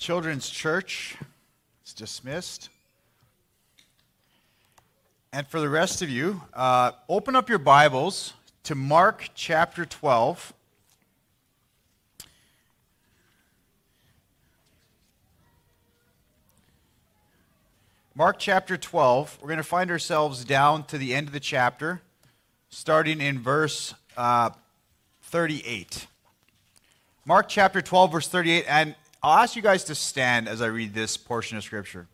Children's Church is dismissed. And for the rest of you, open up your Bibles to Mark chapter 12. Mark chapter 12, we're going to find ourselves down to the end of the chapter, starting in verse 38. Mark chapter 12, verse 38, and I'll ask you guys to stand as I read this portion of Scripture.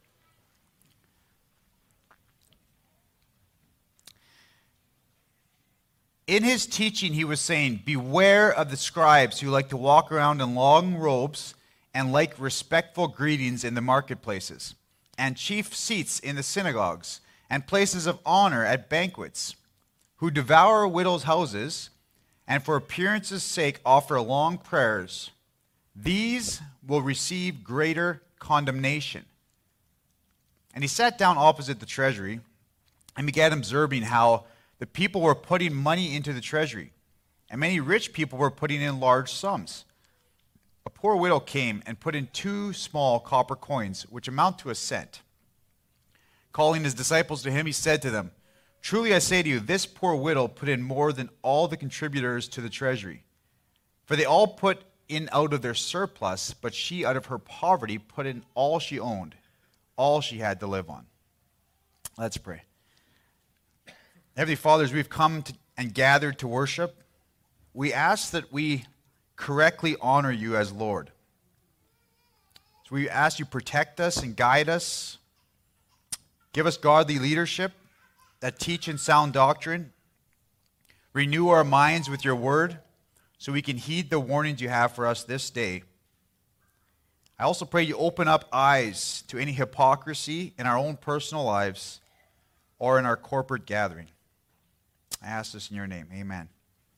In his teaching, he was saying, "Beware of the scribes who like to walk around in long robes and like respectful greetings in the marketplaces, and chief seats in the synagogues, and places of honor at banquets, who devour widows' houses, and for appearance's sake offer long prayers. These will receive greater condemnation." And he sat down opposite the treasury and began observing how the people were putting money into the treasury, and many rich people were putting in large sums. A poor widow came and put in 2 small copper coins, which amount to a cent. Calling his disciples to him, he said to them, "Truly I say to you, this poor widow put in more than all the contributors to the treasury. For they all put in out of their surplus, but she out of her poverty put in all she owned, all she had to live on." Let's pray. Heavenly Father, as we've come and gathered to worship, we ask that we correctly honor you as Lord. So we ask you protect us and guide us. Give us godly leadership that teach in sound doctrine. Renew our minds with your word so we can heed the warnings you have for us this day. I also pray you open up eyes to any hypocrisy in our own personal lives or in our corporate gathering. I ask this in your name. Amen.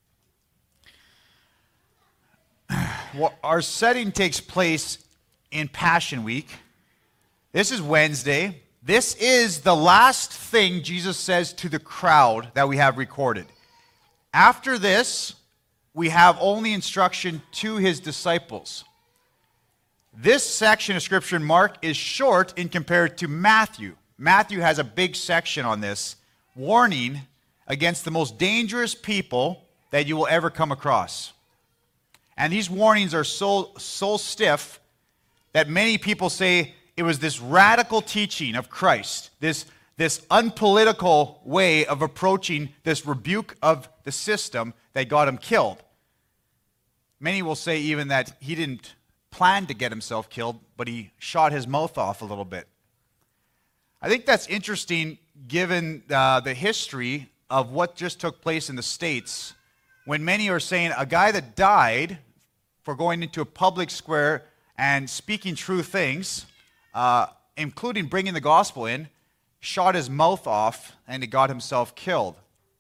Well, our setting takes place in Passion Week. This is Wednesday. This is the last thing Jesus says to the crowd that we have recorded. After this, we have only instruction to his disciples. This section of Scripture in Mark is short in compared to Matthew. Matthew has a big section on this, warning against the most dangerous people that you will ever come across. And these warnings are so stiff that many people say it was this radical teaching of Christ, this unpolitical way of approaching this rebuke of the system that got him killed. Many will say even that he didn't plan to get himself killed, but he shot his mouth off a little bit. I think that's interesting given the history of what just took place in the States, when many are saying a guy that died for going into a public square and speaking true things, including bringing the gospel in, shot his mouth off and he got himself killed.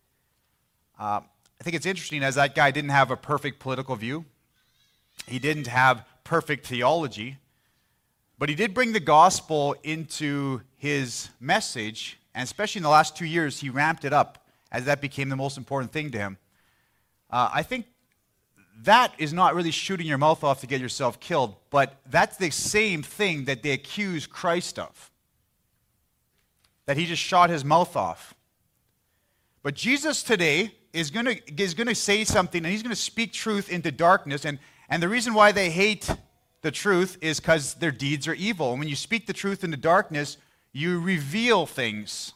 I think it's interesting as that guy didn't have a perfect political view. He didn't have perfect theology, but he did bring the gospel into his message, and especially in the last 2 years, he ramped it up as that became the most important thing to him. I think that is not really shooting your mouth off to get yourself killed, but that's the same thing that they accuse Christ of, that he just shot his mouth off. But Jesus today is going to say something, and he's going to speak truth into darkness, and the reason why they hate the truth is because their deeds are evil. And when you speak the truth into darkness, you reveal things.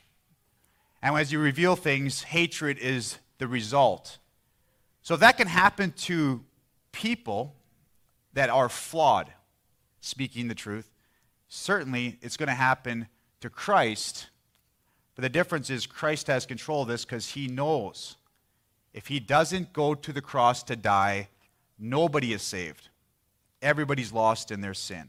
And as you reveal things, hatred is the result. So that can happen to people that are flawed, speaking the truth. Certainly, it's going to happen to Christ. But the difference is Christ has control of this because he knows if he doesn't go to the cross to die, nobody is saved. Everybody's lost in their sin.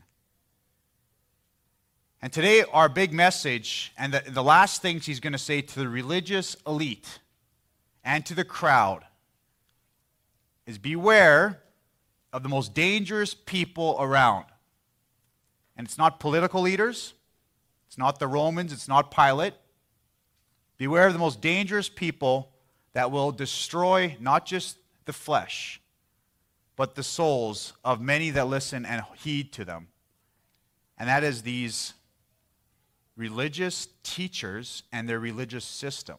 And today, our big message, and the last things he's going to say to the religious elite and to the crowd, is beware of the most dangerous people around. And it's not political leaders. It's not the Romans. It's not Pilate. Beware of the most dangerous people that will destroy not just the flesh, but the souls of many that listen and heed to them. And that is these religious teachers and their religious system.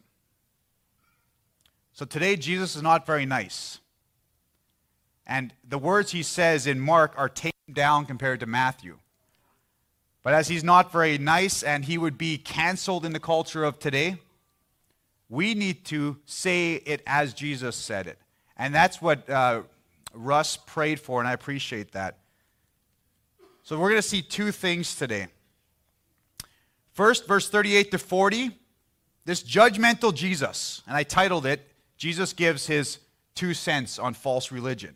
So today, Jesus is not very nice. And the words he says in Mark are tamed down compared to Matthew. But as he's not very nice and he would be canceled in the culture of today, we need to say it as Jesus said it. And that's what Russ prayed for, and I appreciate that. So we're going to see two things today. First, verse 38 to 40, this judgmental Jesus. And I titled it, Jesus Gives His 2 cents on False Religion.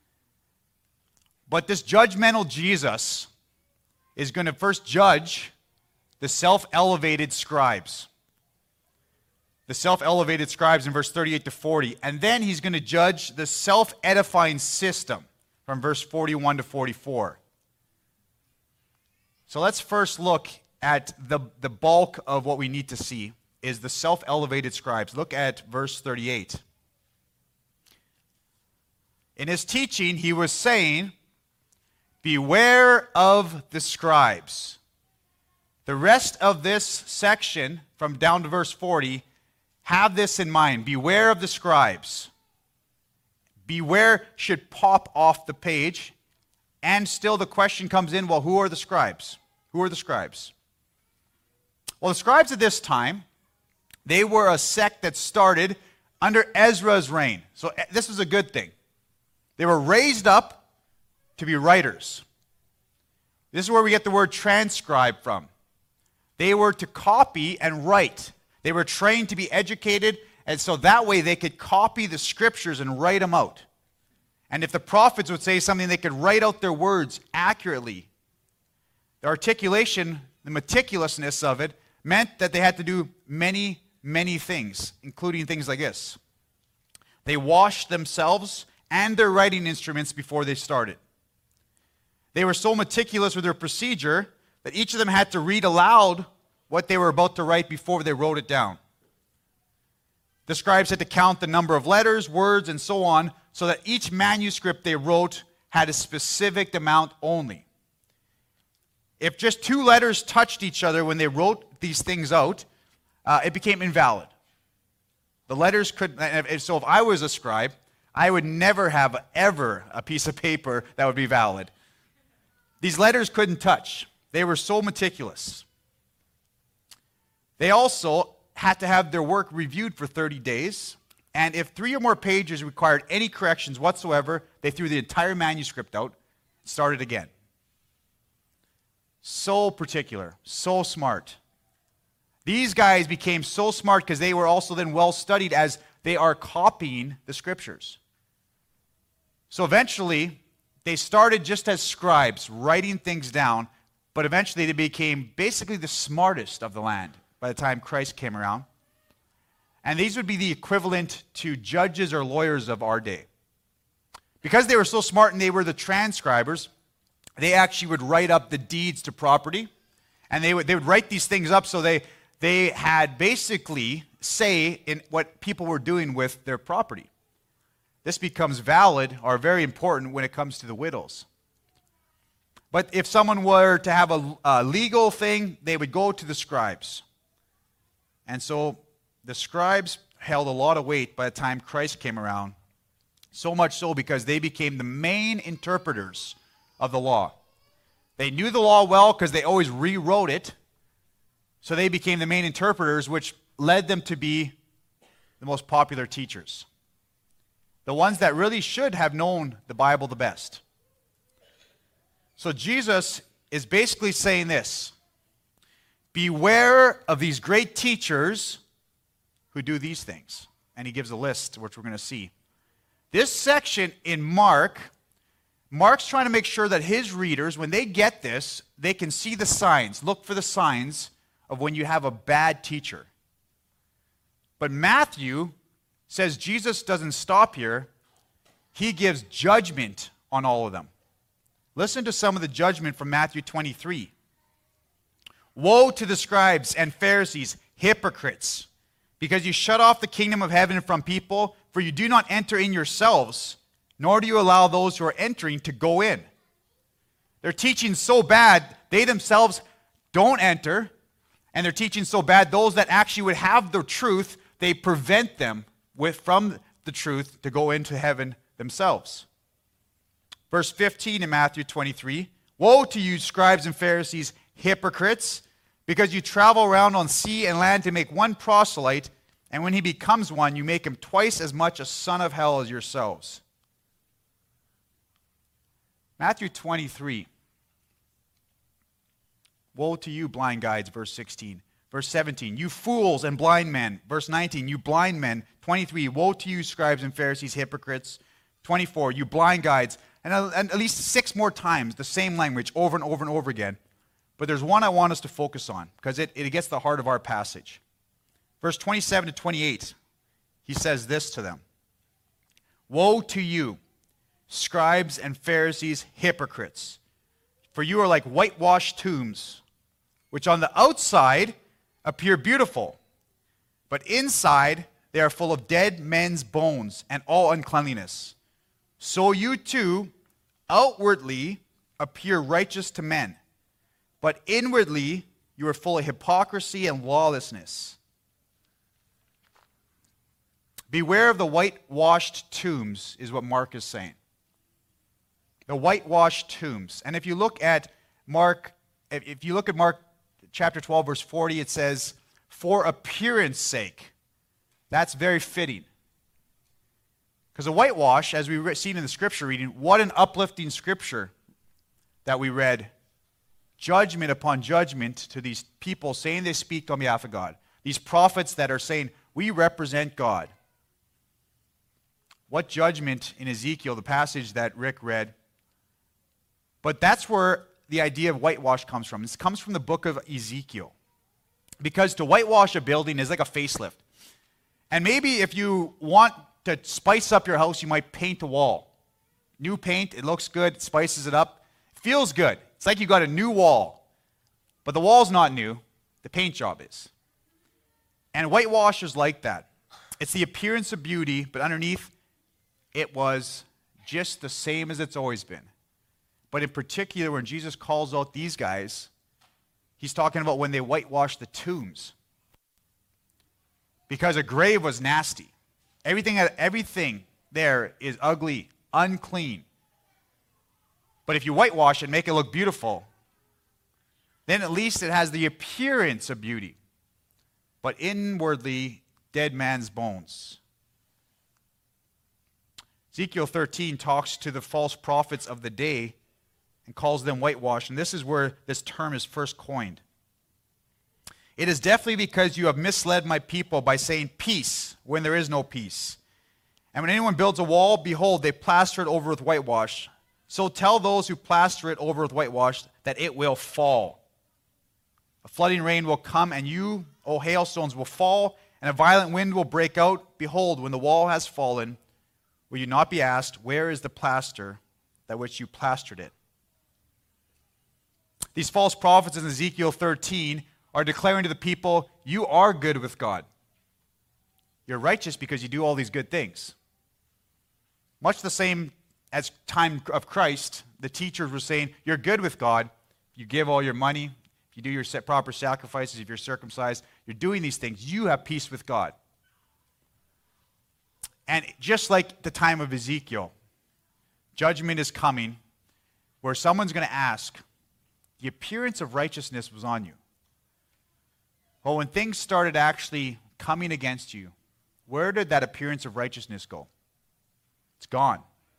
But this judgmental Jesus is going to first judge the self-elevated scribes. The self-elevated scribes in verse 38 to 40. And then he's going to judge the self-edifying system from verse 41 to 44. So let's first look at the bulk of what we need to see is the self-elevated scribes. Look at verse 38. In his teaching, he was saying, beware of the scribes. The rest of this section, from down to verse 40, have this in mind. Beware of the scribes. Beware should pop off the page. And still the question comes in, well, who are the scribes? Who are the scribes? Well, the scribes at this time, they were a sect that started under Ezra's reign. So this was a good thing. They were raised up to be writers. This is where we get the word transcribe from. They were to copy and write. They were trained to be educated, and so that way they could copy the scriptures and write them out. And if the prophets would say something, they could write out their words accurately. The articulation, the meticulousness of it, meant that they had to do many, many things, including things like this. They washed themselves and their writing instruments before they started. They were so meticulous with their procedure that each of them had to read aloud what they were about to write before they wrote it down. The scribes had to count the number of letters, words, and so on, so that each manuscript they wrote had a specific amount only. If just 2 letters touched each other when they wrote these things out, it became invalid. The letters could, so if I was a scribe, I would never have ever a piece of paper that would be valid. These letters couldn't touch. They were so meticulous. They also had to have their work reviewed for 30 days, and if 3 or more pages required any corrections whatsoever, they threw the entire manuscript out, started again. So particular, so smart. These guys became so smart because they were also then well studied as they are copying the scriptures. So eventually, they started just as scribes, writing things down, but eventually they became basically the smartest of the land by the time Christ came around. And these would be the equivalent to judges or lawyers of our day. Because they were so smart and they were the transcribers, they actually would write up the deeds to property, and they would write these things up so they had basically say in what people were doing with their property. This becomes valid or very important when it comes to the widows. But if someone were to have a legal thing, they would go to the scribes. And so the scribes held a lot of weight by the time Christ came around. So much so because they became the main interpreters of the law. They knew the law well because they always rewrote it. So they became the main interpreters, which led them to be the most popular teachers. The ones that really should have known the Bible the best. So Jesus is basically saying this: beware of these great teachers who do these things. And he gives a list, which we're going to see. This section in Mark's trying to make sure that his readers, when they get this, they can see the signs. Look for the signs of when you have a bad teacher. But Matthew says Jesus doesn't stop here. He gives judgment on all of them. Listen to some of the judgment from Matthew 23. Woe to the scribes and Pharisees, hypocrites, because you shut off the kingdom of heaven from people, for you do not enter in yourselves, nor do you allow those who are entering to go in. Their teaching's so bad They themselves don't enter, and their teaching so bad, those that actually would have the truth, they prevent them from the truth to go into heaven themselves. Verse 15 in Matthew 23, woe to you, scribes and Pharisees, hypocrites, because you travel around on sea and land to make one proselyte, and when he becomes one, you make him twice as much a son of hell as yourselves. Matthew 23. Woe to you, blind guides, verse 16. Verse 17, you fools and blind men. Verse 19, you blind men. 23, woe to you, scribes and Pharisees, hypocrites. 24, you blind guides. And at least 6 more times, the same language over and over and over again. But there's one I want us to focus on, because it gets the heart of our passage. Verse 27 to 28, he says this to them. Woe to you, scribes and Pharisees, hypocrites, for you are like whitewashed tombs, which on the outside appear beautiful, but inside they are full of dead men's bones and all uncleanliness. So you too outwardly appear righteous to men, but inwardly you are full of hypocrisy and lawlessness. Beware of the whitewashed tombs, is what Mark is saying. The whitewashed tombs. And if you look at Mark chapter 12, verse 40, it says, for appearance sake. That's very fitting. Because a whitewash, as we've seen in the scripture reading, what an uplifting scripture that we read. Judgment upon judgment to these people saying they speak on behalf of God. These prophets that are saying, we represent God. What judgment in Ezekiel, the passage that Rick read. But that's where the idea of whitewash comes from. This comes from the book of Ezekiel. Because to whitewash a building is like a facelift. And maybe if you want to spice up your house, you might paint a wall. New paint, it looks good, it spices it up. It feels good. It's like you got a new wall. But the wall's not new. The paint job is. And whitewash is like that. It's the appearance of beauty, but underneath it was just the same as it's always been. But in particular, when Jesus calls out these guys, he's talking about when they whitewashed the tombs. Because a grave was nasty. Everything there is ugly, unclean. But if you whitewash it and make it look beautiful, then at least it has the appearance of beauty. But inwardly, dead man's bones. Ezekiel 13 talks to the false prophets of the day and calls them whitewashed. And this is where this term is first coined. It is definitely because you have misled my people by saying peace when there is no peace. And when anyone builds a wall, behold, they plaster it over with whitewash. So tell those who plaster it over with whitewash that it will fall. A flooding rain will come, and you, O hailstones, will fall, and a violent wind will break out. Behold, when the wall has fallen, will you not be asked, where is the plaster that which you plastered it? These false prophets in Ezekiel 13 are declaring to the people, you are good with God. You're righteous because you do all these good things. Much the same as time of Christ, the teachers were saying, you're good with God. You give all your money. If you do your proper sacrifices, if you're circumcised, you're doing these things. You have peace with God. And just like the time of Ezekiel, judgment is coming where someone's going to ask, the appearance of righteousness was on you. Well, when things started actually coming against you, where did that appearance of righteousness go? It's gone.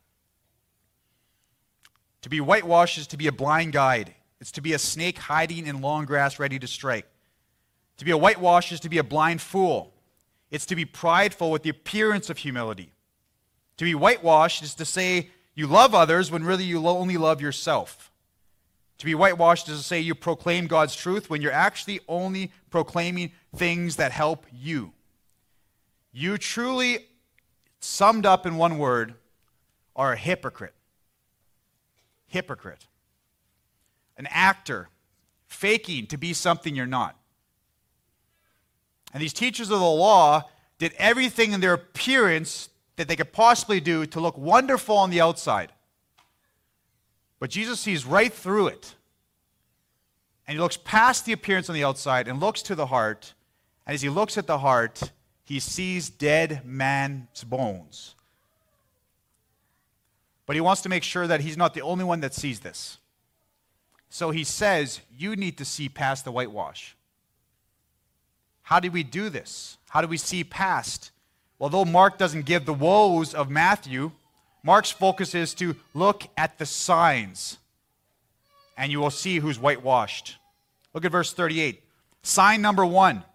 To be whitewashed is to be a blind guide. It's to be a snake hiding in long grass ready to strike. To be a whitewash is to be a blind fool. It's to be prideful with the appearance of humility. To be whitewashed is to say you love others when really you only love yourself. To be whitewashed is to say you proclaim God's truth when you're actually only proclaiming things that help you. You truly, summed up in one word, are a hypocrite. Hypocrite. An actor, faking to be something you're not. And these teachers of the law did everything in their appearance that they could possibly do to look wonderful on the outside. But Jesus sees right through it. And he looks past the appearance on the outside and looks to the heart. And as he looks at the heart, he sees dead man's bones. But he wants to make sure that he's not the only one that sees this. So he says, you need to see past the whitewash. How do we do this? How do we see past? Well, though Mark doesn't give the woes of Matthew, Mark's focus is to look at the signs, and you will see who's whitewashed. Look at verse 38. Sign number 1.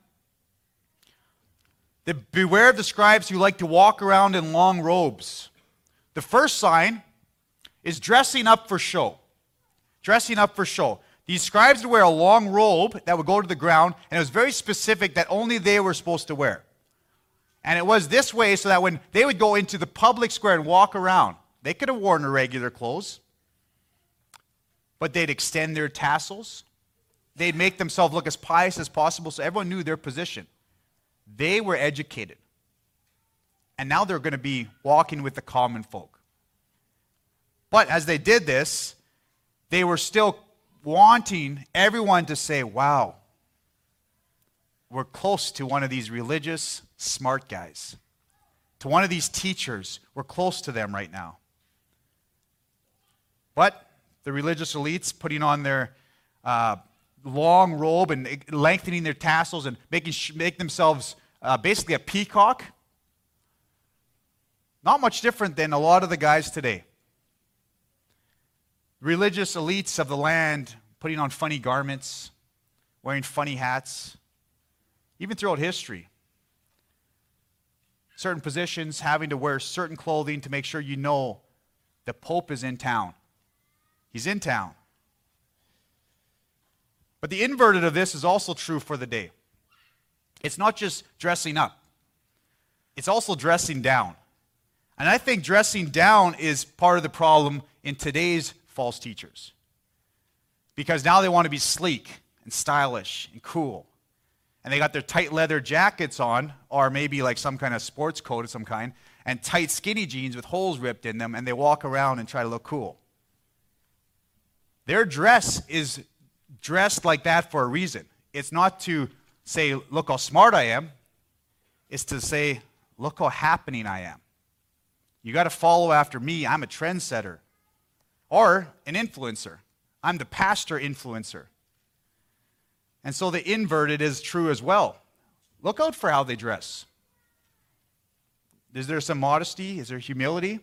Beware of the scribes who like to walk around in long robes. The first sign is dressing up for show. Dressing up for show. These scribes would wear a long robe that would go to the ground, and it was very specific that only they were supposed to wear. And it was this way so that when they would go into the public square and walk around, they could have worn their regular clothes, but they'd extend their tassels. They'd make themselves look as pious as possible so everyone knew their position. They were educated. And now they're going to be walking with the common folk. But as they did this, they were still wanting everyone to say, wow, we're close to one of these religious smart guys. To one of these teachers. We're close to them right now. But the religious elites putting on their long robe and lengthening their tassels and make themselves basically a peacock. Not much different than a lot of the guys today. Religious elites of the land putting on funny garments, wearing funny hats, even throughout history. Certain positions having to wear certain clothing to make sure you know the Pope is in town. He's in town. But the inverted of this is also true for the day. It's not just dressing up. It's also dressing down. And I think dressing down is part of the problem in today's false teachers. Because now they want to be sleek and stylish and cool. And they got their tight leather jackets on, or maybe like some kind of sports coat of some kind, and tight skinny jeans with holes ripped in them, and they walk around and try to look cool. Their dress is dressed like that for a reason. It's not to say, look how smart I am. It's to say, look how happening I am. You got to follow after me. I'm a trendsetter. Or an influencer. I'm the pastor influencer. And so the inverted is true as well. Look out for how they dress. Is there some modesty? Is there humility?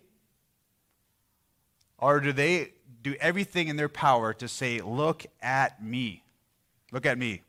Or do they do everything in their power to say, look at me. Look at me.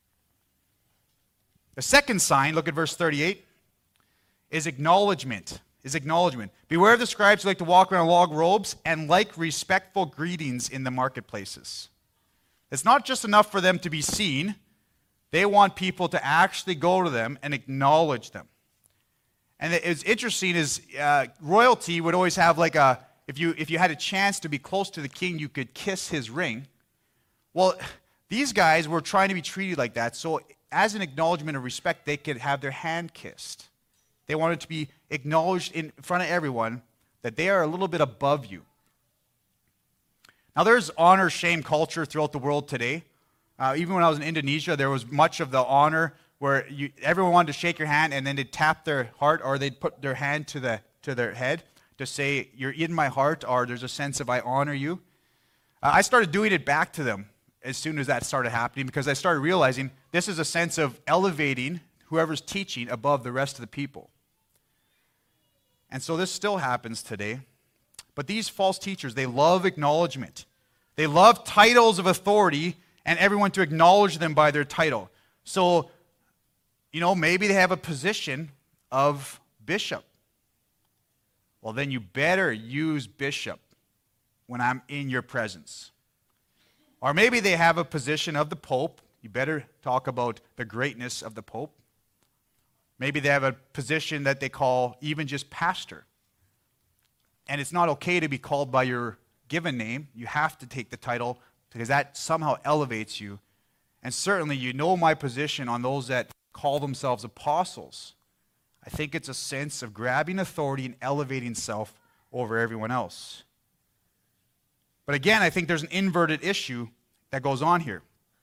The second sign, look at verse 38, is acknowledgement. Beware of the scribes who like to walk around in long robes and like respectful greetings in the marketplaces. It's not just enough for them to be seen. They want people to actually go to them and acknowledge them. And it's interesting is royalty would always have like a, if you had a chance to be close to the king, you could kiss his ring. Well, these guys were trying to be treated like that. So as an acknowledgement of respect, they could have their hand kissed. They wanted to be acknowledged in front of everyone that they are a little bit above you. Now, there's honor-shame culture throughout the world today. Even when I was in Indonesia, there was much of the honor where everyone wanted to shake your hand, and then they'd tap their heart, or they'd put their hand to their head to say, you're in my heart, or there's a sense of I honor you. I started doing it back to them as soon as that started happening, because I started realizing this is a sense of elevating whoever's teaching above the rest of the people. And so this still happens today. But these false teachers, they love acknowledgement. They love titles of authority and everyone to acknowledge them by their title. So, maybe they have a position of bishop. Well, then you better use bishop when I'm in your presence. Or maybe they have a position of the Pope. You better talk about the greatness of the Pope. Maybe they have a position that they call even just pastor. And it's not okay to be called by your given name. You have to take the title because that somehow elevates you. And certainly you know my position on those that call themselves apostles. I think it's a sense of grabbing authority and elevating self over everyone else. But again, I think there's an inverted issue that goes on here.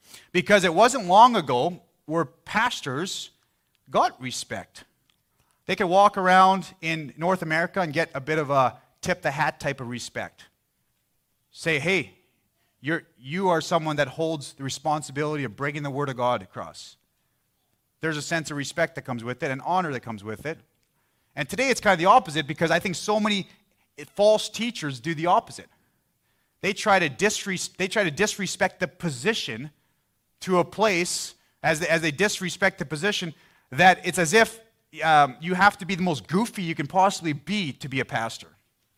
Because it wasn't long ago where pastors got respect. They could walk around in North America and get a bit of a tip the hat type of respect. Say, hey, you are someone that holds the responsibility of bringing the Word of God across. There's a sense of respect that comes with it, and honor that comes with it. And today it's kind of the opposite, because I think so many false teachers do the opposite. They try to disrespect the position to a place, as they disrespect the position, that it's as if you have to be the most goofy you can possibly be to be a pastor.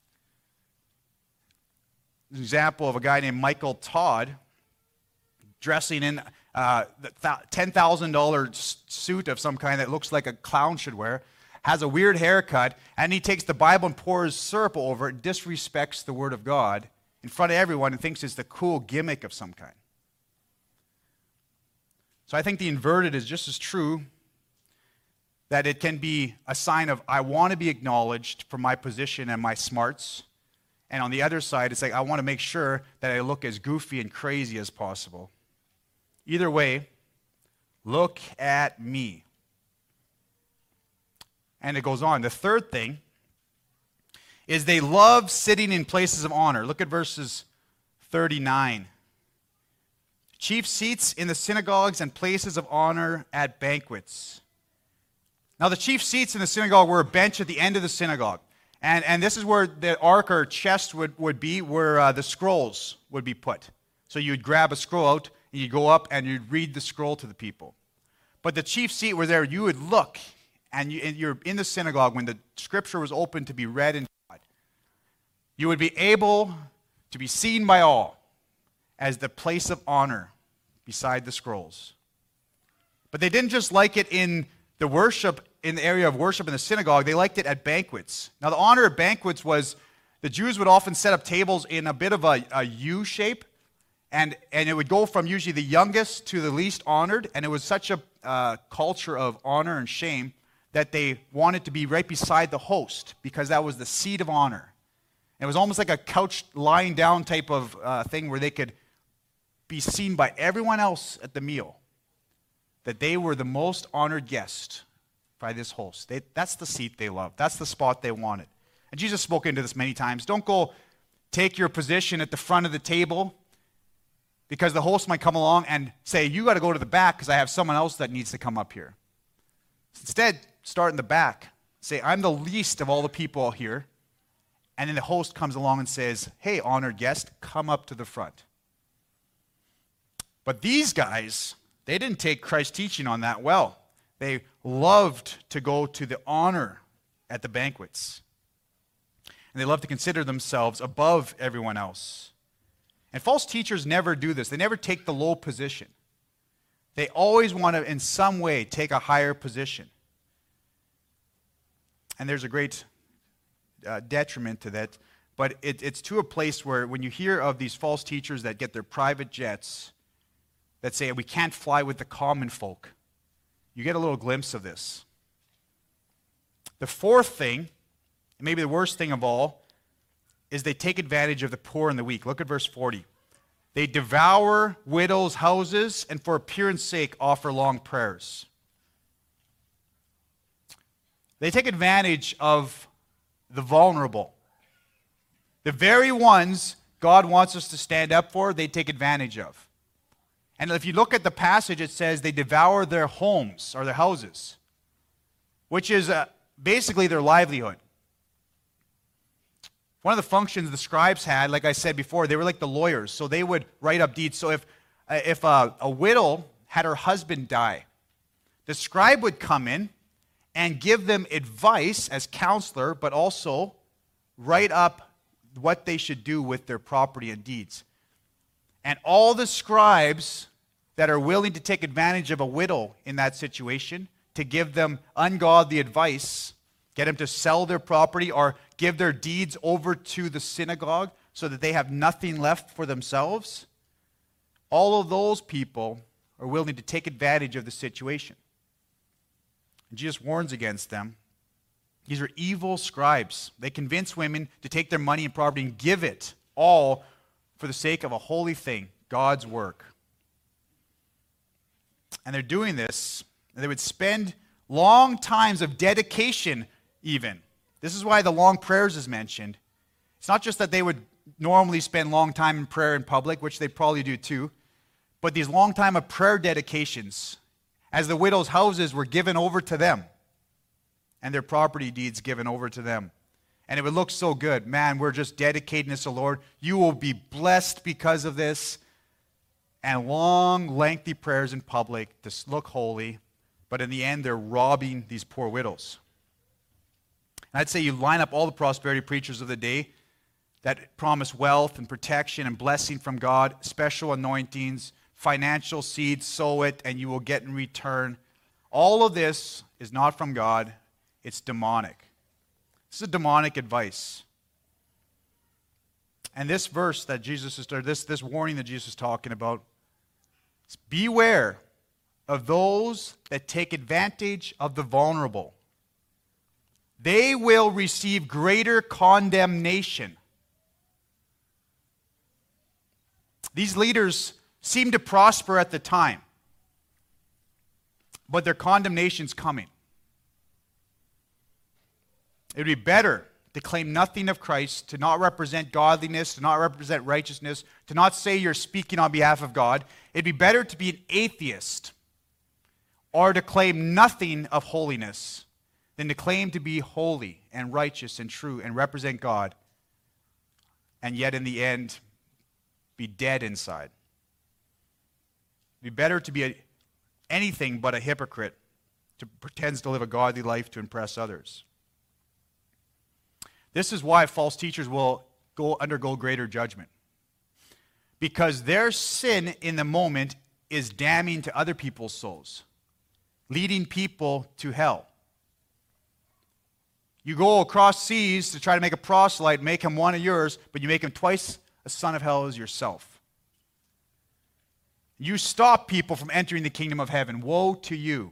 An example of a guy named Michael Todd dressing in the $10,000 suit of some kind that looks like a clown should wear, has a weird haircut, and he takes the Bible and pours syrup over it and disrespects the Word of God in front of everyone and thinks it's the cool gimmick of some kind. So I think the inverted is just as true, that it can be a sign of, I want to be acknowledged for my position and my smarts. And on the other side, it's like, I want to make sure that I look as goofy and crazy as possible. Either way, look at me. And it goes on. The third thing is they love sitting in places of honor. Look at verses 39. Chief seats in the synagogues and places of honor at banquets. Now, the chief seats in the synagogue were a bench at the end of the synagogue. And this is where the ark or chest would be, where the scrolls would be put. So you'd grab a scroll out, and you'd go up, and you'd read the scroll to the people. But the chief seat was there. You would look, and you're in the synagogue when the scripture was open to be read and taught. You would be able to be seen by all as the place of honor beside the scrolls. But they didn't just like it in the worship, in the area of worship in the synagogue, they liked it at banquets. Now, the honor at banquets was the Jews would often set up tables in a bit of a U shape, and it would go from usually the youngest to the least honored, and it was such a culture of honor and shame that they wanted to be right beside the host, because that was the seat of honor. And it was almost like a couch lying down type of thing where they could be seen by everyone else at the meal, that they were the most honored guest by this host. That's the seat they loved. That's the spot they wanted. And Jesus spoke into this many times. Don't go take your position at the front of the table, because the host might come along and say, you got to go to the back because I have someone else that needs to come up here. Instead, start in the back. Say, I'm the least of all the people here. And then the host comes along and says, hey, honored guest, come up to the front. But these guys, they didn't take Christ's teaching on that well. They loved to go to the honor at the banquets. And they loved to consider themselves above everyone else. And false teachers never do this. They never take the low position. They always want to, in some way, take a higher position. And there's a great detriment to that. But it's to a place where when you hear of these false teachers that get their private jets, that say we can't fly with the common folk, you get a little glimpse of this. The fourth thing, and maybe the worst thing of all, is they take advantage of the poor and the weak. Look at verse 40. They devour widows' houses and for appearance sake offer long prayers. They take advantage of the vulnerable. The very ones God wants us to stand up for, they take advantage of. And if you look at the passage, it says they devour their homes or their houses, which is basically their livelihood. One of the functions the scribes had, like I said before, they were like the lawyers. So they would write up deeds. So if a widow had her husband die, the scribe would come in and give them advice as counselor, but also write up what they should do with their property and deeds. And all the scribes that are willing to take advantage of a widow in that situation to give them ungodly advice, get them to sell their property or give their deeds over to the synagogue so that they have nothing left for themselves, all of those people are willing to take advantage of the situation. And Jesus warns against them. These are evil scribes. They convince women to take their money and property and give it all for the sake of a holy thing, God's work. And they're doing this, and they would spend long times of dedication even. This is why the long prayers is mentioned. It's not just that they would normally spend long time in prayer in public, which they probably do too, but these long time of prayer dedications as the widows' houses were given over to them and their property deeds given over to them. And it would look so good. Man, we're just dedicating this to the Lord. You will be blessed because of this. And long, lengthy prayers in public to look holy. But in the end, they're robbing these poor widows. And I'd say you line up all the prosperity preachers of the day that promise wealth and protection and blessing from God, special anointings, financial seeds, sow it, and you will get in return. All of this is not from God. It's demonic. This is demonic advice. And this verse that Jesus is, or this warning that Jesus is talking about, is beware of those that take advantage of the vulnerable. They will receive greater condemnation. These leaders seem to prosper at the time, but their condemnation's coming. It would be better to claim nothing of Christ, to not represent godliness, to not represent righteousness, to not say you're speaking on behalf of God. It'd be better to be an atheist or to claim nothing of holiness than to claim to be holy and righteous and true and represent God, and yet in the end be dead inside. It'd be better to be anything but a hypocrite who pretends to live a godly life to impress others. This is why false teachers will undergo greater judgment. Because their sin in the moment is damning to other people's souls, leading people to hell. You go across seas to try to make a proselyte, make him one of yours, but you make him twice a son of hell as yourself. You stop people from entering the kingdom of heaven. Woe to you.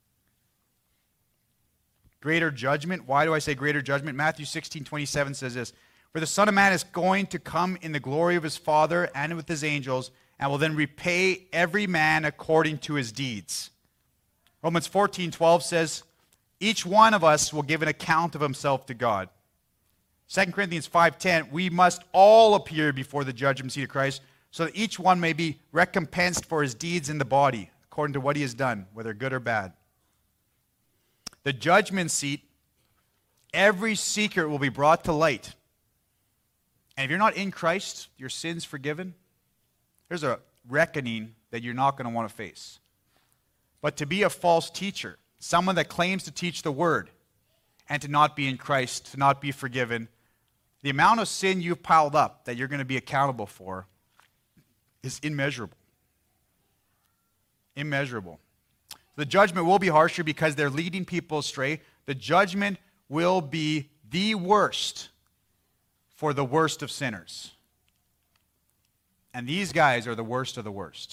Greater judgment. Why do I say greater judgment? Matthew 16:27 says this: "For the Son of Man is going to come in the glory of his Father and with his angels, and will then repay every man according to his deeds." Romans 14:12 says, "Each one of us will give an account of himself to God." 2 Corinthians 5:10, "We must all appear before the judgment seat of Christ, so that each one may be recompensed for his deeds in the body, according to what he has done, whether good or bad." The judgment seat, every secret will be brought to light. And if you're not in Christ, your sin's forgiven, there's a reckoning that you're not going to want to face. But to be a false teacher, someone that claims to teach the word, and to not be in Christ, to not be forgiven, the amount of sin you've piled up that you're going to be accountable for is immeasurable. Immeasurable. The judgment will be harsher because they're leading people astray. The judgment will be the worst for the worst of sinners. And these guys are the worst of the worst.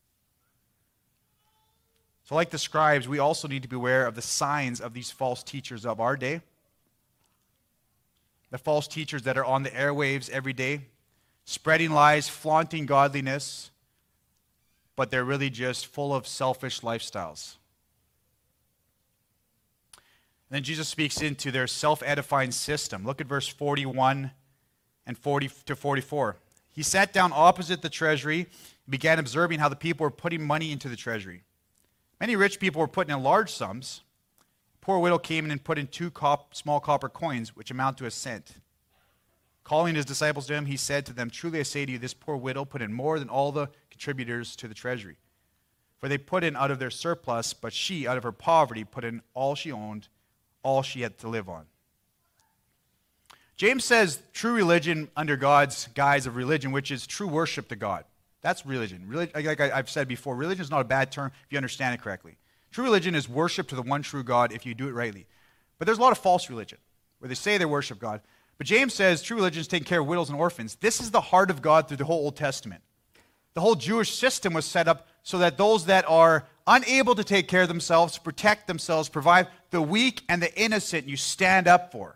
So like the scribes, we also need to be aware of the signs of these false teachers of our day. The false teachers that are on the airwaves every day, spreading lies, flaunting godliness, but they're really just full of selfish lifestyles. And then Jesus speaks into their self-edifying system. Look at verse 41 and 40 to 44. He sat down opposite the treasury and began observing how the people were putting money into the treasury. Many rich people were putting in large sums. A poor widow came in and put in two small copper coins, which amount to a cent. Calling his disciples to him, he said to them, "Truly I say to you, this poor widow put in more than all the contributors to the treasury. For they put in out of their surplus, but she, out of her poverty, put in all she owned, all she had to live on." James says true religion under God's guise of religion, which is true worship to God. That's religion. Like I've said before, religion is not a bad term if you understand it correctly. True religion is worship to the one true God if you do it rightly. But there's a lot of false religion where they say they worship God. But James says true religion is taking care of widows and orphans. This is the heart of God through the whole Old Testament. The whole Jewish system was set up so that those that are unable to take care of themselves, protect themselves, provide the weak and the innocent, you stand up for.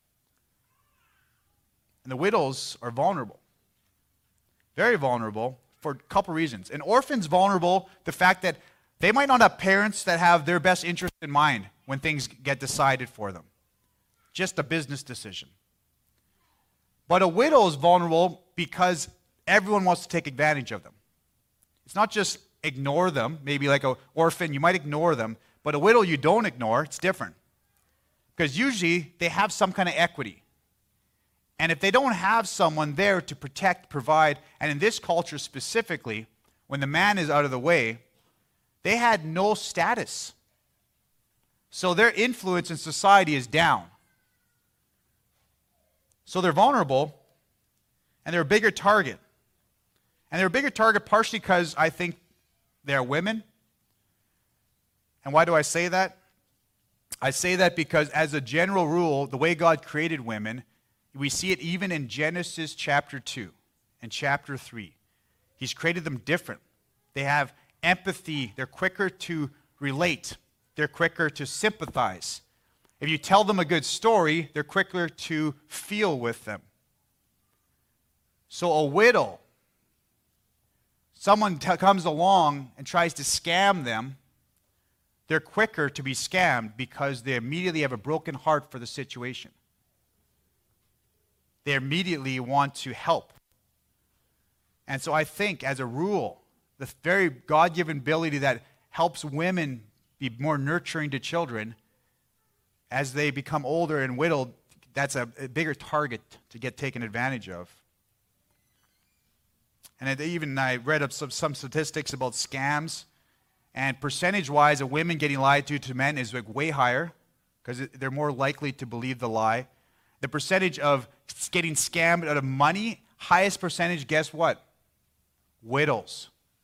And the widows are vulnerable. Very vulnerable for a couple reasons. An orphan's vulnerable, the fact that They might not have parents that have their best interest in mind when things get decided for them. Just a business decision. But a widow is vulnerable because everyone wants to take advantage of them. It's not just ignore them. Maybe like an orphan, you might ignore them. But a widow you don't ignore, it's different. Because usually they have some kind of equity. And if they don't have someone there to protect, provide, and in this culture specifically, when the man is out of the way, they had no status. So their influence in society is down. So they're vulnerable, and they're a bigger target. And they're a bigger target partially because I think they're women. And why do I say that? I say that because as a general rule, the way God created women, we see it even in Genesis chapter 2 and chapter 3. He's created them different. They have empathy. They're quicker to relate. They're quicker to sympathize. If you tell them a good story, they're quicker to feel with them. So a widow, someone comes along and tries to scam them, they're quicker to be scammed because they immediately have a broken heart for the situation. They immediately want to help. And so I think, as a rule, the very God-given ability that helps women be more nurturing to children, as they become older and widowed, that's a bigger target to get taken advantage of. And I read up some statistics about scams, and percentage-wise, of women getting lied to men is like way higher because they're more likely to believe the lie. The percentage of getting scammed out of money, highest percentage, guess what? Widows.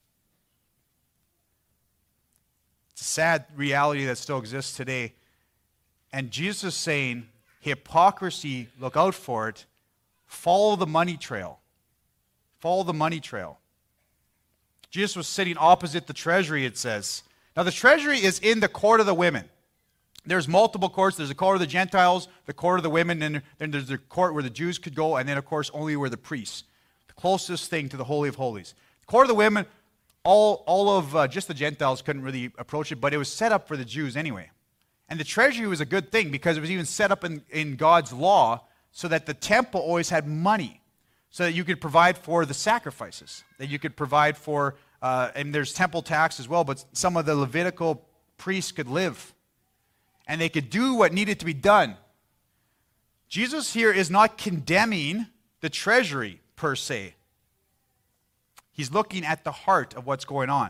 It's a sad reality that still exists today. And Jesus is saying, hypocrisy, look out for it. Follow the money trail. Follow the money trail. Jesus was sitting opposite the treasury, it says. Now, the treasury is in the court of the women. There's multiple courts. There's the court of the Gentiles, the court of the women, and then there's the court where the Jews could go, and then, of course, only where the priests. The closest thing to the Holy of Holies. The court of the women, all of just the Gentiles couldn't really approach it, but it was set up for the Jews anyway. And the treasury was a good thing because it was even set up in God's law so that the temple always had money so that you could provide for the sacrifices, that you could provide for, and there's temple tax as well, but some of the Levitical priests could live. And they could do what needed to be done. Jesus here is not condemning the treasury per se. He's looking at the heart of what's going on.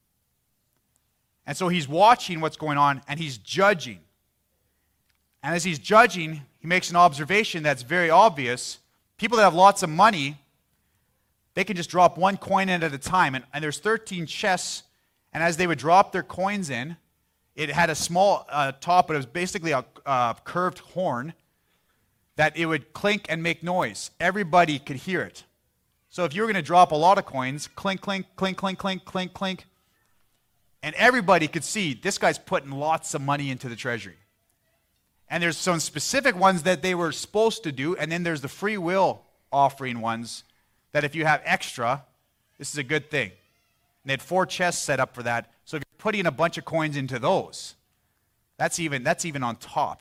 And so he's watching what's going on, and he's judging. And as he's judging, he makes an observation that's very obvious. People that have lots of money, they can just drop one coin in at a time. And there's 13 chests, and as they would drop their coins in, it had a small top, but it was basically a curved horn that it would clink and make noise. Everybody could hear it. So if you were going to drop a lot of coins, clink, clink, clink, clink, clink, clink, clink, and everybody could see this guy's putting lots of money into the treasury. And there's some specific ones that they were supposed to do, and then there's the free will offering ones that if you have extra, this is a good thing. And they had 4 chests set up for that. So if you're putting a bunch of coins into those, that's even on top.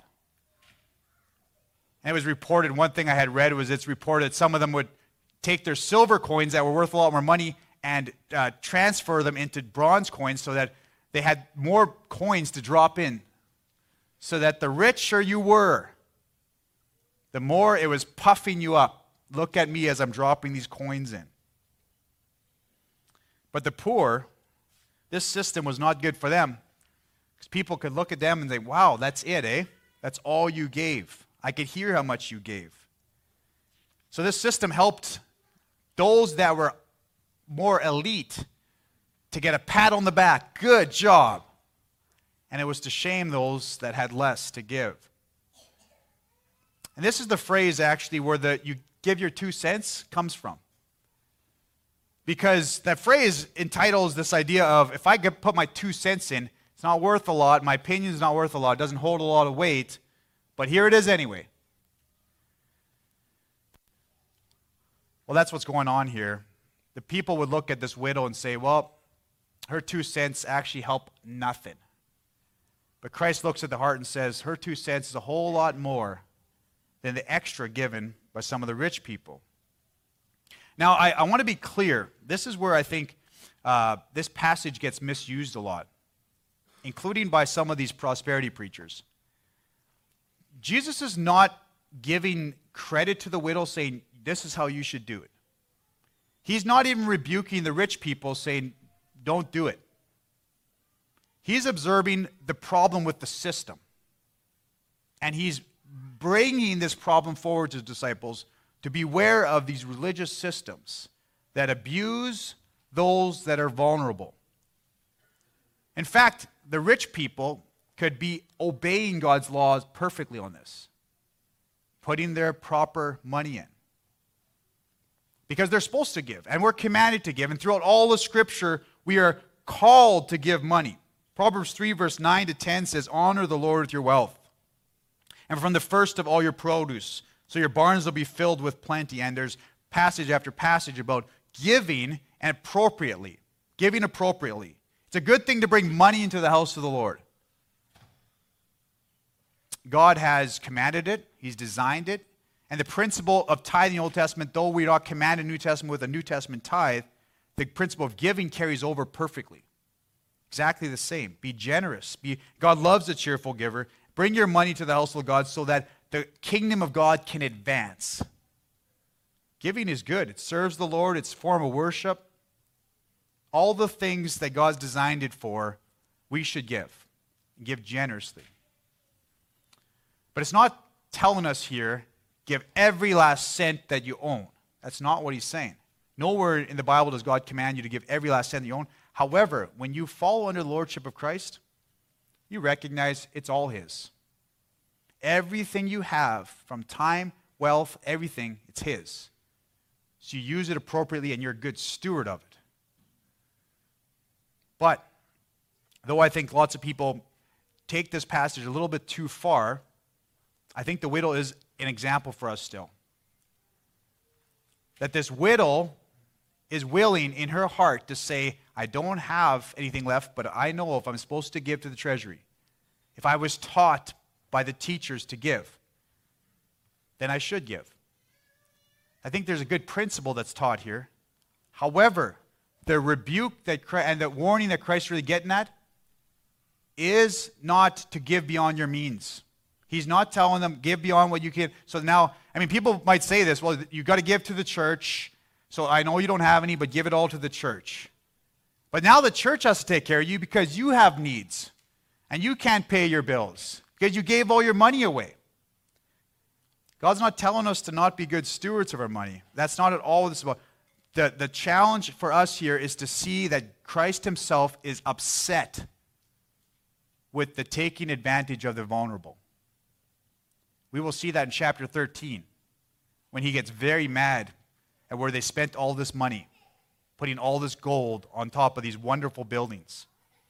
And it was reported, one thing I had read was it's reported that some of them would take their silver coins that were worth a lot more money and transfer them into bronze coins so that they had more coins to drop in. So that the richer you were, the more it was puffing you up. Look at me as I'm dropping these coins in. But the poor, this system was not good for them. Because people could look at them and say, wow, that's it, eh? That's all you gave. I could hear how much you gave. So this system helped those that were more elite to get a pat on the back. Good job. And it was to shame those that had less to give. And this is the phrase actually where the you give your 2 cents comes from. Because that phrase entitles this idea of if I could put my 2 cents in, it's not worth a lot, my opinion is not worth a lot, it doesn't hold a lot of weight, but here it is anyway. Well, that's what's going on here. The people would look at this widow and say, well, her 2 cents actually help nothing. But Christ looks at the heart and says, her 2 cents is a whole lot more than the extra given by some of the rich people. Now, I want to be clear. This is where I think this passage gets misused a lot, including by some of these prosperity preachers. Jesus is not giving credit to the widow, saying, this is how you should do it. He's not even rebuking the rich people, saying, don't do it. He's observing the problem with the system. And he's bringing this problem forward to his disciples to beware of these religious systems that abuse those that are vulnerable. In fact, the rich people could be obeying God's laws perfectly on this, putting their proper money in. Because they're supposed to give, and we're commanded to give. And throughout all the Scripture, we are called to give money. Proverbs 3, verse 9 to 10 says, honor the Lord with your wealth, and from the first of all your produce, so your barns will be filled with plenty. And there's passage after passage about giving and appropriately. Giving appropriately. It's a good thing to bring money into the house of the Lord. God has commanded it. He's designed it. And the principle of tithing in the Old Testament, though we are not commanded in the New Testament with a New Testament tithe, the principle of giving carries over perfectly. Exactly the same. Be generous. God loves a cheerful giver. Bring your money to the house of God so that the kingdom of God can advance. Giving is good. It serves the Lord. It's a form of worship. All the things that God's designed it for, we should give. Give generously. But it's not telling us here, give every last cent that you own. That's not what he's saying. Nowhere in the Bible does God command you to give every last cent that you own. However, when you follow under the lordship of Christ, you recognize it's all his. Everything you have, from time, wealth, everything, it's his. So you use it appropriately and you're a good steward of it. But, though I think lots of people take this passage a little bit too far, I think the widow is an example for us still. That this widow is willing in her heart to say, I don't have anything left, but I know if I'm supposed to give to the treasury, if I was taught by the teachers to give, then I should give. I think there's a good principle that's taught here. However, the rebuke and the warning that Christ's really getting at is not to give beyond your means. He's not telling them, give beyond what you can. So now, people might say this, well, you've got to give to the church. So I know you don't have any, but give it all to the church. But now the church has to take care of you because you have needs. And you can't pay your bills because you gave all your money away. God's not telling us to not be good stewards of our money. That's not at all what this is about. The challenge for us here is to see that Christ himself is upset with the taking advantage of the vulnerable. We will see that in chapter 13 when he gets very mad at where they spent all this money, putting all this gold on top of these wonderful buildings.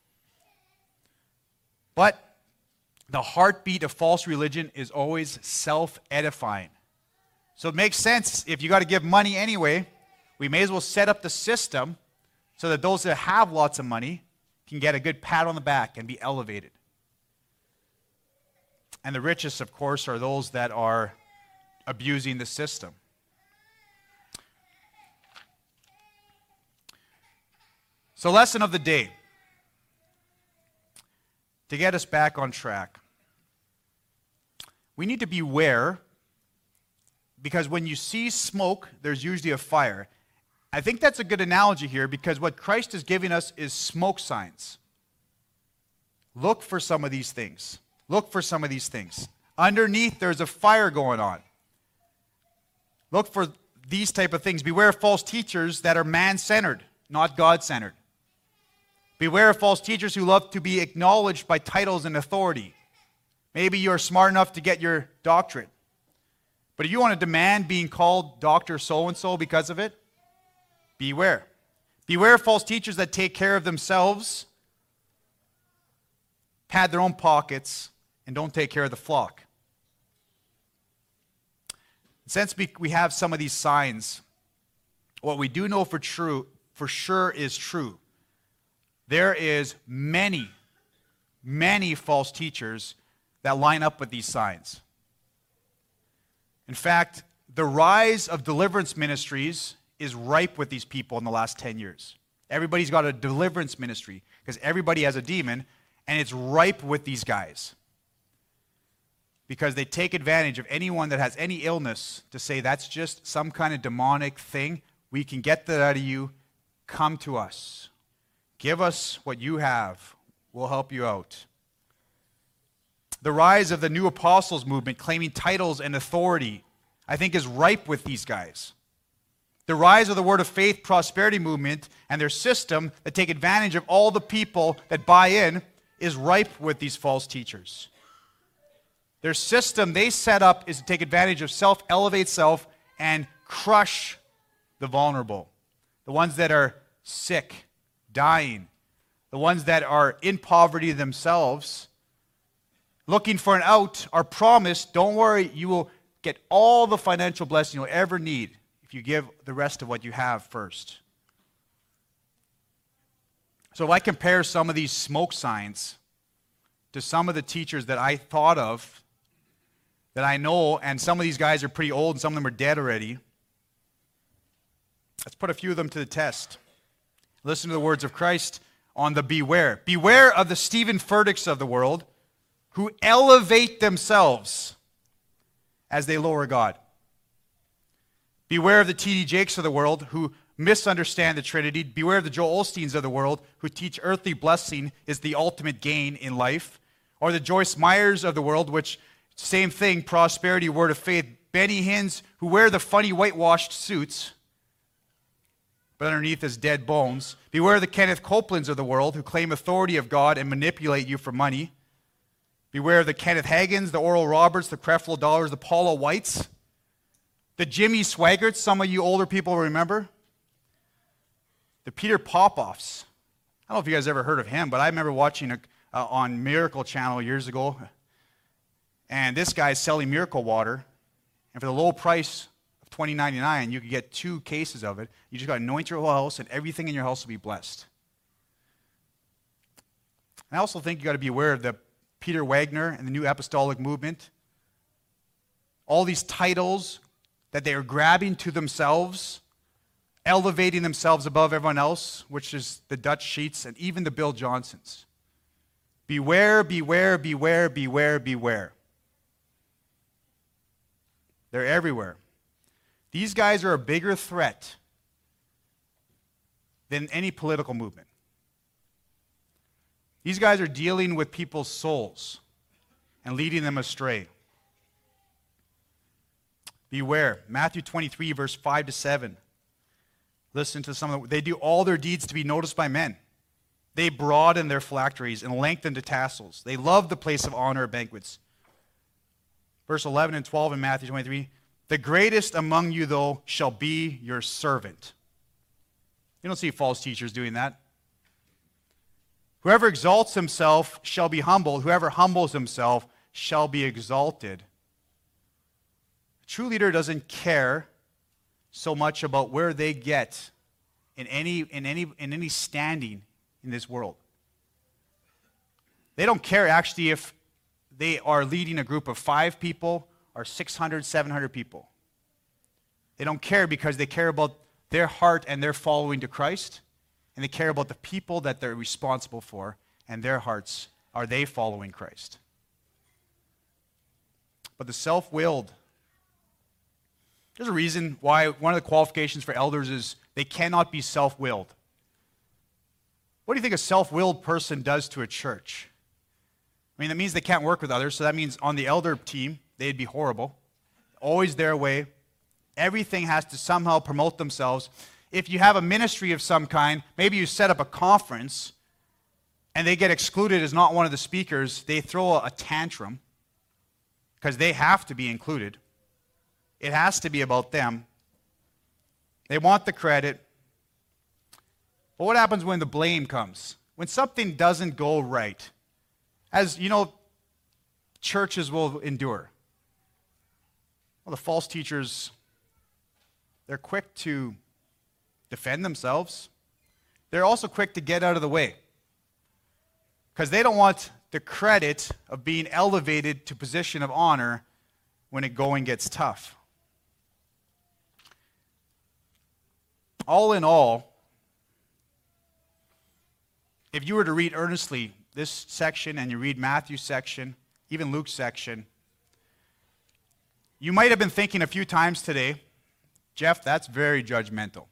But the heartbeat of false religion is always self-edifying. So it makes sense, if you got to give money anyway, we may as well set up the system so that those that have lots of money can get a good pat on the back and be elevated. And the richest, of course, are those that are abusing the system. So, lesson of the day, to get us back on track. We need to beware, because when you see smoke, there's usually a fire. I think that's a good analogy here, because what Christ is giving us is smoke signs. Look for some of these things. Look for some of these things. Underneath, there's a fire going on. Look for these type of things. Beware of false teachers that are man-centered, not God-centered. Beware of false teachers who love to be acknowledged by titles and authority. Maybe you're smart enough to get your doctorate. But if you want to demand being called Dr. So-and-so because of it, beware. Beware of false teachers that take care of themselves, pad their own pockets, and don't take care of the flock. Since we have some of these signs, what we do know for sure is true. there is many, many false teachers that line up with these signs. In fact, the rise of deliverance ministries is ripe with these people in the last 10 years. Everybody's got a deliverance ministry because everybody has a demon, and it's ripe with these guys. Because they take advantage of anyone that has any illness to say that's just some kind of demonic thing. We can get that out of you. Come to us. Give us what you have. We'll help you out. The rise of the new apostles movement claiming titles and authority, I think, is ripe with these guys. The rise of the Word of Faith prosperity movement and their system that take advantage of all the people that buy in is ripe with these false teachers. Their system they set up is to take advantage of self, elevate self, and crush the vulnerable. The ones that are sick, dying. The ones that are in poverty themselves, looking for an out, are promised, don't worry, you will get all the financial blessing you'll ever need if you give the rest of what you have first. So if I compare some of these smoke signs to some of the teachers that I thought of, that I know, and some of these guys are pretty old and some of them are dead already, let's put a few of them to the test. Listen to the words of Christ on the beware. Beware of the Stephen Furticks of the world who elevate themselves as they lower God. Beware of the T.D. Jakes of the world who misunderstand the Trinity. Beware of the Joel Osteens of the world who teach earthly blessing is the ultimate gain in life. Or the Joyce Meyers of the world, which, same thing, prosperity, word of faith. Benny Hinn's who wear the funny whitewashed suits, but underneath is dead bones. Beware the Kenneth Copelands of the world who claim authority of God and manipulate you for money. Beware of the Kenneth Hagins, the Oral Roberts, the Creflo Dollars, the Paula Whites, the Jimmy Swaggarts, some of you older people remember. The Peter Popoffs. I don't know if you guys ever heard of him, but I remember watching on Miracle Channel years ago. And this guy's selling miracle water. And for the low price of $20.99, you could get 2 cases of it. You just got to anoint your whole house, and everything in your house will be blessed. And I also think you got to be aware of the Peter Wagner and the New Apostolic Movement. All these titles that they are grabbing to themselves, elevating themselves above everyone else, which is the Dutch Sheets and even the Bill Johnsons. Beware, beware, beware, beware, beware. They're everywhere. These guys are a bigger threat than any political movement. These guys are dealing with people's souls and leading them astray. Beware. Matthew 23, verse 5 to 7. Listen to some of they do all their deeds to be noticed by men. They broaden their phylacteries and lengthen the tassels. They love the place of honor at banquets. Verse 11 and 12 in Matthew 23. The greatest among you, though, shall be your servant. You don't see false teachers doing that. Whoever exalts himself shall be humbled. Whoever humbles himself shall be exalted. A true leader doesn't care so much about where they get in any standing in this world. They don't care actually if they are leading a group of 5 people or 600, 700 people. They don't care because they care about their heart and their following to Christ, and they care about the people that they're responsible for and their hearts. Are they following Christ? But the self-willed, there's a reason why one of the qualifications for elders is they cannot be self-willed. What do you think a self-willed person does to a church? I mean, that means they can't work with others, so that means on the elder team, they'd be horrible. Always their way. Everything has to somehow promote themselves. If you have a ministry of some kind, maybe you set up a conference, and they get excluded as not one of the speakers, they throw a tantrum, because they have to be included. It has to be about them. They want the credit. But what happens when the blame comes? When something doesn't go right? As you know, churches will endure. Well, the false teachers, they're quick to defend themselves. They're also quick to get out of the way. because they don't want the credit of being elevated to position of honor when it going gets tough. All in all, if you were to read earnestly this section and you read Matthew's section, even Luke's section, you might have been thinking a few times today, Jeff, that's very judgmental.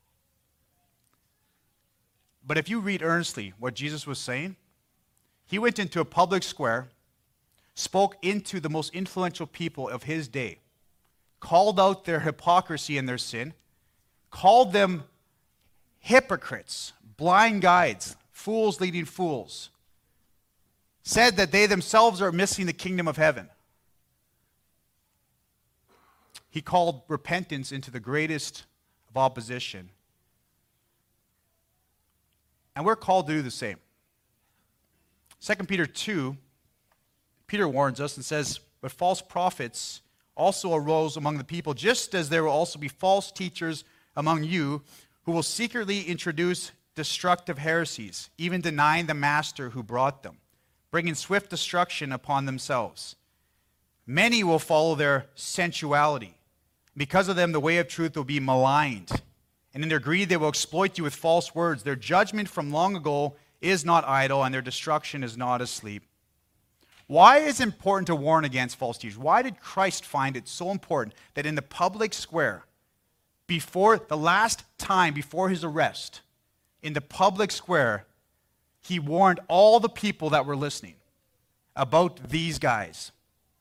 But if you read earnestly what Jesus was saying, he went into a public square, spoke into the most influential people of his day, called out their hypocrisy and their sin, called them hypocrites, blind guides, fools leading fools, said that they themselves are missing the kingdom of heaven. He called repentance into the greatest of opposition. And we're called to do the same. 2 Peter 2, Peter warns us and says, "But false prophets also arose among the people, just as there will also be false teachers among you who will secretly introduce destructive heresies, even denying the master who brought them, bringing swift destruction upon themselves. Many will follow their sensuality. Because of them, the way of truth will be maligned. And in their greed, they will exploit you with false words. Their judgment from long ago is not idle, and their destruction is not asleep." Why is it important to warn against false teachers? Why did Christ find it so important that in the public square, before the last time before his arrest, in the public square, he warned all the people that were listening about these guys?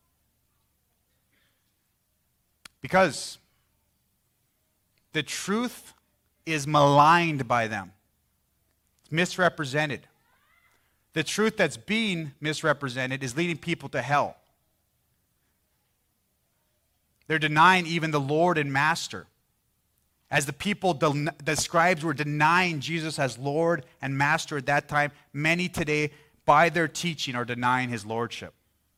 Because the truth is maligned by them. It's misrepresented. The truth that's being misrepresented is leading people to hell. They're denying even the Lord and Master. As the people, the scribes were denying Jesus as Lord and Master at that time, many today, by their teaching, are denying his lordship.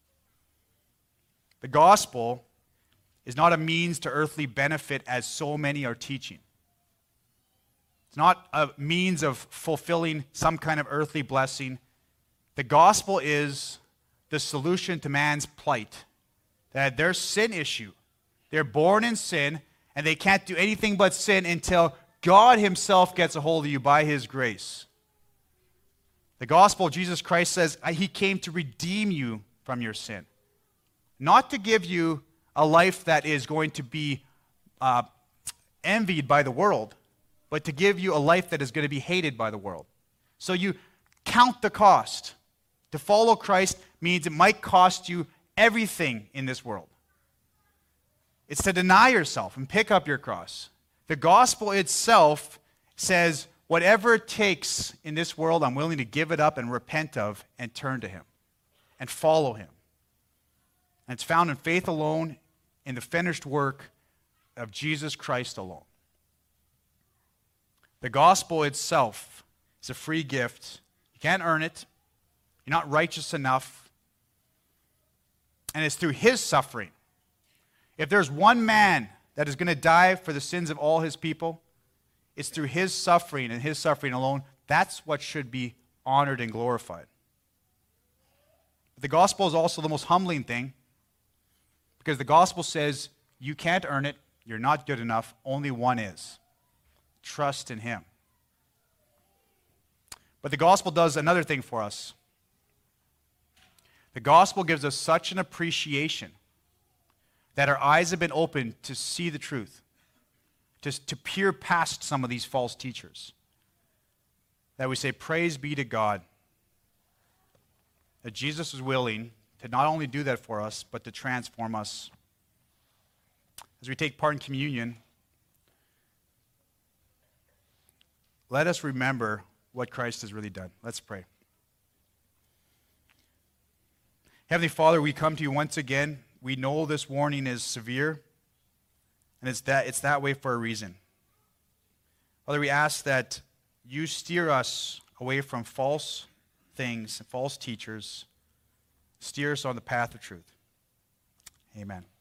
The gospel is not a means to earthly benefit as so many are teaching. It's not a means of fulfilling some kind of earthly blessing. The gospel is the solution to man's plight. That their sin issue, they're born in sin, and they can't do anything but sin until God himself gets a hold of you by his grace. The gospel of Jesus Christ says he came to redeem you from your sin. Not to give you a life that is going to be envied by the world, but to give you a life that is going to be hated by the world. So you count the cost. To follow Christ means it might cost you everything in this world. It's to deny yourself and pick up your cross. The gospel itself says, whatever it takes in this world, I'm willing to give it up and repent of and turn to him and follow him. And it's found in faith alone, in the finished work of Jesus Christ alone. The gospel itself is a free gift. You can't earn it. You're not righteous enough. And it's through his suffering. If there's one man that is going to die for the sins of all his people, it's through his suffering and his suffering alone. That's what should be honored and glorified. But the gospel is also the most humbling thing, because the gospel says you can't earn it, you're not good enough, only one is. Trust in him. But the gospel does another thing for us. The gospel gives us such an appreciation that our eyes have been opened to see the truth, to peer past some of these false teachers, that we say, praise be to God, that Jesus is willing to not only do that for us, but to transform us. As we take part in communion, let us remember what Christ has really done. Let's pray. Heavenly Father, we come to you once again. We know this warning is severe, and it's that way for a reason. Father, we ask that you steer us away from false things and false teachers. Steer us on the path of truth. Amen.